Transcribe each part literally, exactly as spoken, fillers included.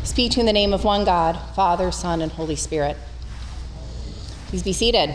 Speak to in the name of one God, Father, Son, and Holy Spirit. Please be seated.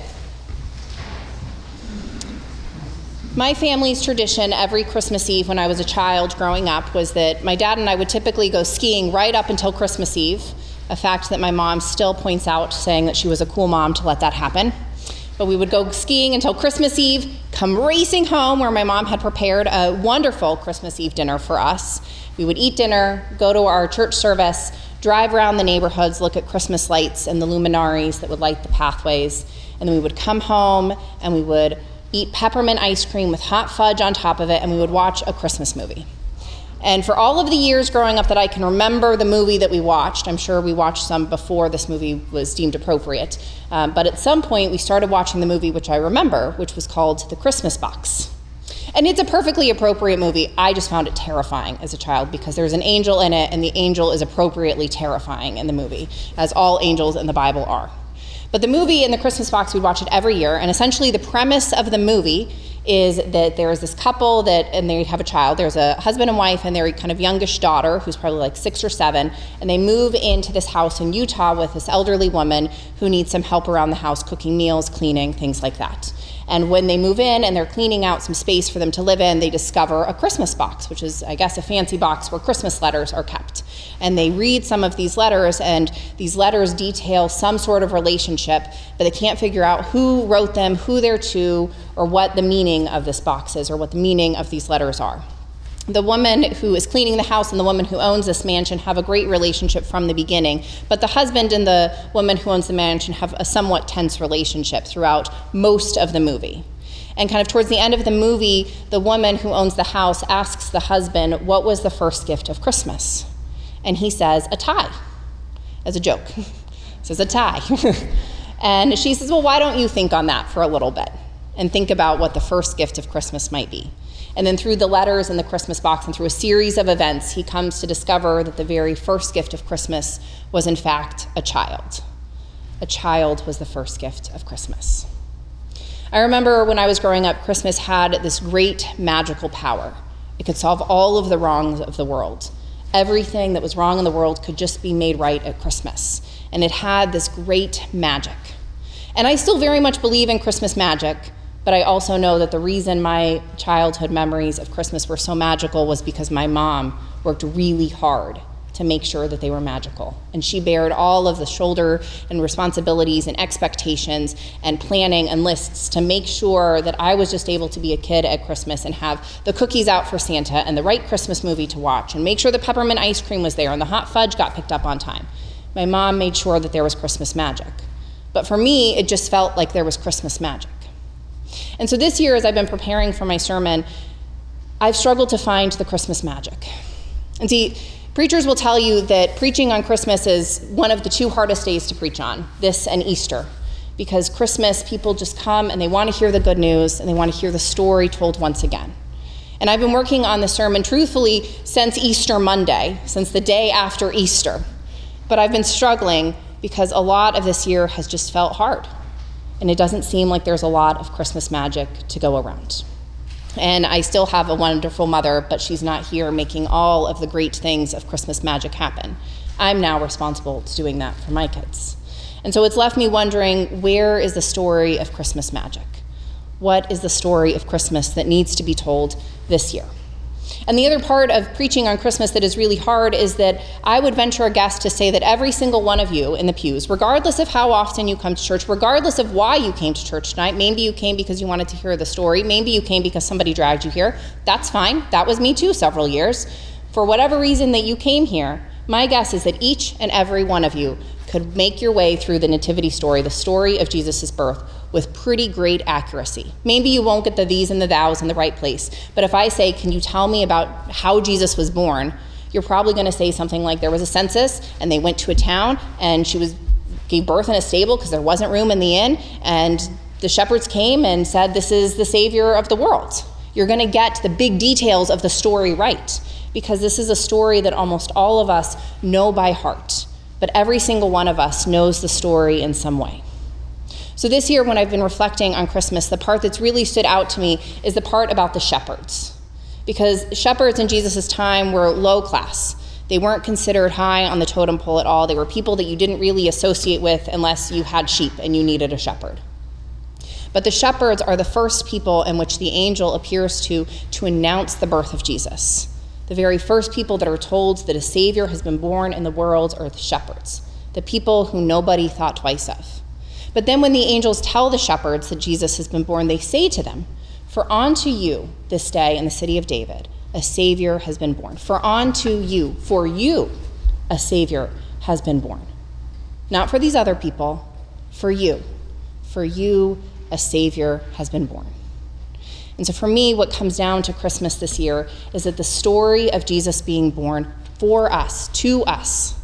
My family's tradition every Christmas Eve when I was a child growing up was that my dad and I would typically go skiing right up until Christmas Eve, a fact that my mom still points out, saying that she was a cool mom to let that happen. But we would go skiing until Christmas Eve, come racing home where my mom had prepared a wonderful Christmas Eve dinner for us. We would eat dinner, go to our church service, drive around the neighborhoods, look at Christmas lights and the luminaries that would light the pathways, and then we would come home and we would eat peppermint ice cream with hot fudge on top of it, and we would watch a Christmas movie. And for all of the years growing up that I can remember the movie that we watched, I'm sure we watched some before this movie was deemed appropriate, um, but at some point we started watching the movie which I remember, which was called The Christmas Box. And it's a perfectly appropriate movie. I just found it terrifying as a child because there's an angel in it, and the angel is appropriately terrifying in the movie, as all angels in the Bible are. But the movie in The Christmas Box, we'd watch it every year, and essentially the premise of the movie is that there is this couple that, and they have a child. There's a husband and wife and their kind of youngish daughter, who's probably like six or seven, and they move into this house in Utah with this elderly woman who needs some help around the house, cooking meals, cleaning, things like that. And when they move in and they're cleaning out some space for them to live in, they discover a Christmas box, which is, I guess, a fancy box where Christmas letters are kept. And they read some of these letters, and these letters detail some sort of relationship, but they can't figure out who wrote them, who they're to, or what the meaning of this box is, or what the meaning of these letters are. The woman who is cleaning the house and the woman who owns this mansion have a great relationship from the beginning, but the husband and the woman who owns the mansion have a somewhat tense relationship throughout most of the movie. And kind of towards the end of the movie, the woman who owns the house asks the husband, what was the first gift of Christmas? And he says, a tie, as a joke. He says, a tie. And she says, well, why don't you think on that for a little bit and think about what the first gift of Christmas might be? And then through the letters in the Christmas box and through a series of events, he comes to discover that the very first gift of Christmas was in fact a child. A child was the first gift of Christmas. I remember when I was growing up, Christmas had this great magical power. It could solve all of the wrongs of the world. Everything that was wrong in the world could just be made right at Christmas. And it had this great magic. And I still very much believe in Christmas magic, but I also know that the reason my childhood memories of Christmas were so magical was because my mom worked really hard to make sure that they were magical. And she bared all of the shoulder and responsibilities and expectations and planning and lists to make sure that I was just able to be a kid at Christmas and have the cookies out for Santa and the right Christmas movie to watch and make sure the peppermint ice cream was there and the hot fudge got picked up on time. My mom made sure that there was Christmas magic. But for me, it just felt like there was Christmas magic. And so this year, as I've been preparing for my sermon, I've struggled to find the Christmas magic. And see, preachers will tell you that preaching on Christmas is one of the two hardest days to preach on, this and Easter, because Christmas, people just come and they want to hear the good news and they want to hear the story told once again. And I've been working on the sermon truthfully since Easter Monday, since the day after Easter. But I've been struggling because a lot of this year has just felt hard. And it doesn't seem like there's a lot of Christmas magic to go around. And I still have a wonderful mother, but she's not here making all of the great things of Christmas magic happen. I'm now responsible to doing that for my kids. And so it's left me wondering, where is the story of Christmas magic? What is the story of Christmas that needs to be told this year? And the other part of preaching on Christmas that is really hard is that I would venture a guess to say that every single one of you in the pews, regardless of how often you come to church, regardless of why you came to church tonight, maybe you came because you wanted to hear the story, maybe you came because somebody dragged you here, that's fine. That was me too several years. For whatever reason that you came here, my guess is that each and every one of you could make your way through the nativity story, the story of Jesus' birth, with pretty great accuracy. Maybe you won't get the these and the thous in the right place, but if I say, can you tell me about how Jesus was born, you're probably going to say something like there was a census and they went to a town and she was gave birth in a stable because there wasn't room in the inn, and the shepherds came and said, this is the Savior of the world. You're going to get the big details of the story right, because this is a story that almost all of us know by heart, but every single one of us knows the story in some way. So this year, when I've been reflecting on Christmas, the part that's really stood out to me is the part about the shepherds. Because shepherds in Jesus' time were low class. They weren't considered high on the totem pole at all. They were people that you didn't really associate with unless you had sheep and you needed a shepherd. But the shepherds are the first people in which the angel appears to to announce the birth of Jesus. The very first people that are told that a Savior has been born in the world are the shepherds, the people who nobody thought twice of. But then when the angels tell the shepherds that Jesus has been born, they say to them, "For unto you this day in the city of David, a Savior has been born. For unto you, for you, a Savior has been born." Not for these other people, for you. For you, a Savior has been born. And so for me, what comes down to Christmas this year is that the story of Jesus being born for us, to us,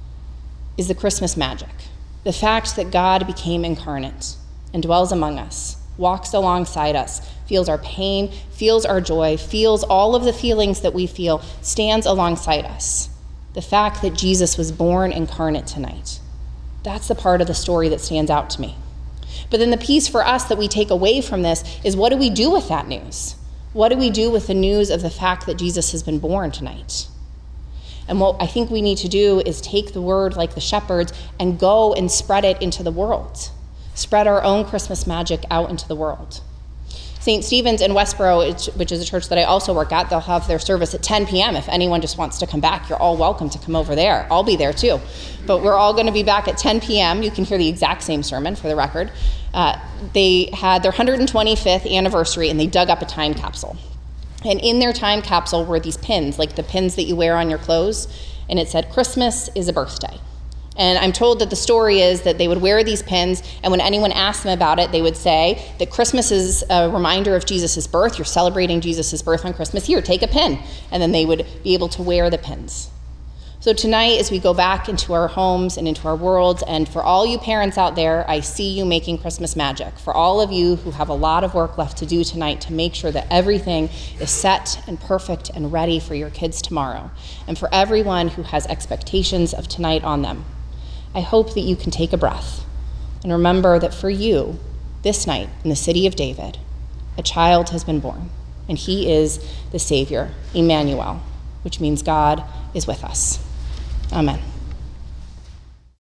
is the Christmas magic. The fact that God became incarnate and dwells among us, walks alongside us, feels our pain, feels our joy, feels all of the feelings that we feel, stands alongside us. The fact that Jesus was born incarnate tonight. That's the part of the story that stands out to me. But then the piece for us that we take away from this is, what do we do with that news? What do we do with the news of the fact that Jesus has been born tonight? And what I think we need to do is take the word like the shepherds and go and spread it into the world. Spread our own Christmas magic out into the world. Saint Stephen's in Westboro, which is a church that I also work at, they'll have their service at ten p.m. If anyone just wants to come back, you're all welcome to come over there. I'll be there too. But we're all going to be back at ten p.m. You can hear the exact same sermon for the record. Uh, they had their one hundred twenty-fifth anniversary, and they dug up a time capsule. And in their time capsule were these pins, like the pins that you wear on your clothes, and it said, "Christmas is a birthday." And I'm told that the story is that they would wear these pins, and when anyone asked them about it, they would say that Christmas is a reminder of Jesus' birth. You're celebrating Jesus' birth on Christmas. Here, take a pin. And then they would be able to wear the pins. So tonight, as we go back into our homes and into our worlds, and for all you parents out there, I see you making Christmas magic. For all of you who have a lot of work left to do tonight to make sure that everything is set and perfect and ready for your kids tomorrow. And for everyone who has expectations of tonight on them, I hope that you can take a breath and remember that for you, this night in the city of David, a child has been born, and he is the Savior, Emmanuel, which means God is with us. Amen.